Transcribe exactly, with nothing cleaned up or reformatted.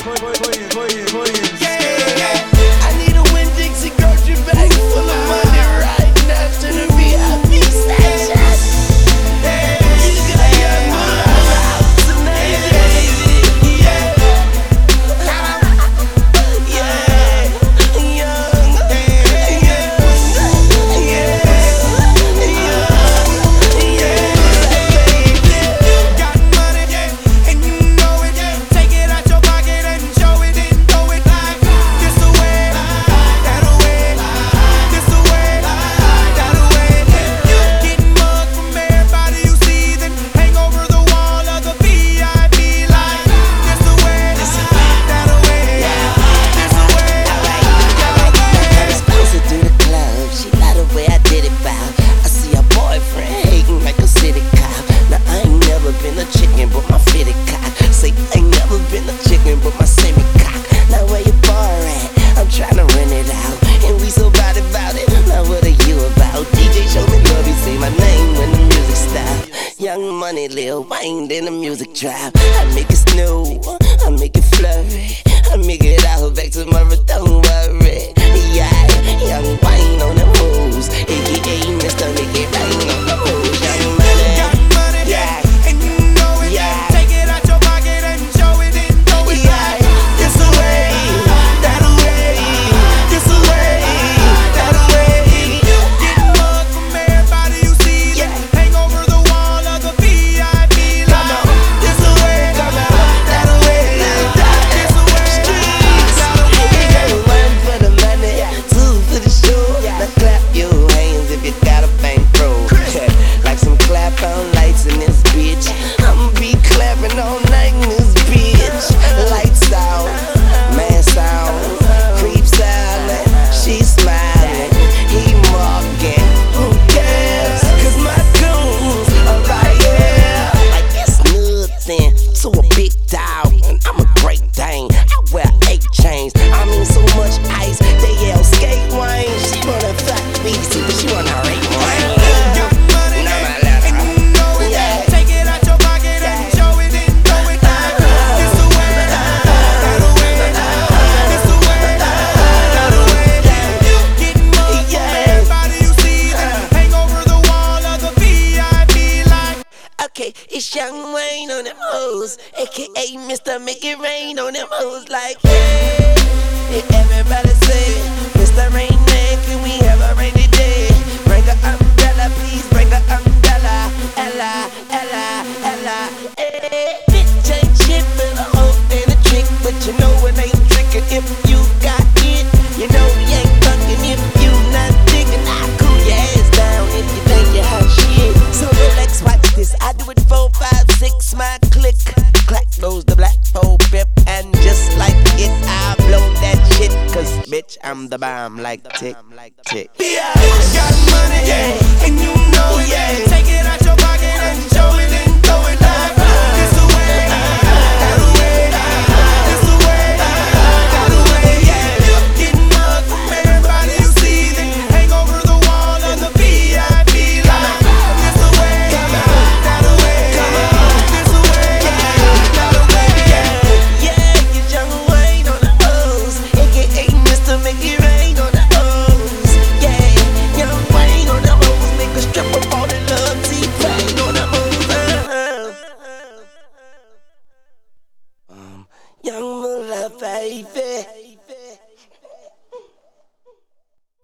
Yeah, I need a Winn-Dixie grocery bag full of money right now to the V I P section. Yeah, you got young love out tonight, baby. Yeah, yeah, young, yeah, yeah, young, got money, and you know it. Take it out your pocket and show it and throw it like this away, that away, this away, that away. You getting mugged from everybody you see, then hang over the wall of the V I P like this away, that away, this away, that away. I was bouncing through the club, she love the way I did it, bow. I see her boyfriend hating like a city cop. Now I ain't never been a chicken, but my fitted cock. Say I ain't never been a chicken, but my semi cock. Now where your bar at? I'm tryna rent it out, and we so bad about it. Now what are you about? D J show me love, he say my name when the music stop. Young Money, Lil Wayne, then the music drop. I make it snow, I make it flurry, I make it out back tomorrow, don't worry. Yeah, Young Wayne on the moves, A K A Mister Make It Rain on the moves. Young Money, Got money, yeah, and you know it. yeah. Take it out your pocket and show it and throw it Yeah, like this away, that away, this away, that away. You getting mugged from everybody you see, then hang over the wall of the V I P like this away, that away, this away, that away. One for the money, two for the show. Now clap your hands if you got a bankroll. Like some clap on lights in this bitch. I'ma be clapping all night in this bitch. Lights out, man sound, creep silent, she smiling, he mugging. Who cares? Cause my goons are right here. Like it's nothing to a big dog, and I'm a great dane. I wear eight chains, I mean so much ice. They yell skate wine. She wanna fuck me, but she wanna rape wine. Got money, Now my and letter. you know it. Yeah. Take it out your pocket and show it and throw it like this away, that away, this away, that away. You getting mugged from everybody you see, then hang over the wall of the V I P like. Okay, it's Young Wayne on them hoes, A K A Mister Make It Rain on them hoes. Like, yeah, yeah, everybody say, Mister Rain Man, can we have a rainy day? Bring a umbrella, please bring a umbrella. Ella, Ella, Ella, eh. Bitch ain't shit but a hoe and a trick, but you know it ain't trickin' if you got it. You know you ain't fucking if you not digging. I cool your ass down if you think you hot shit. So relax, watch this. I do it four, five, six, my click. Clack goes the black pole pip, and just like it, I blow that shit. Cause bitch, I'm the bomb like tick, tick. Yeah, got money, yeah, and you know it. Yeah. Take it out your pocket and show it and throw it like this away, that away, this away, that away. Yeah, you getting mugged from everybody you see, then hang over the wall of the V I P like this away, that away, this away, that away. Yeah, get Young Wayne on the hoes, A K A Mister Make It Rain on the hoes. Yeah, Young Wayne on the hoes, make a strip of all the love, T-Pain on the hoes. Uh-huh. Um, Young Mother, baby.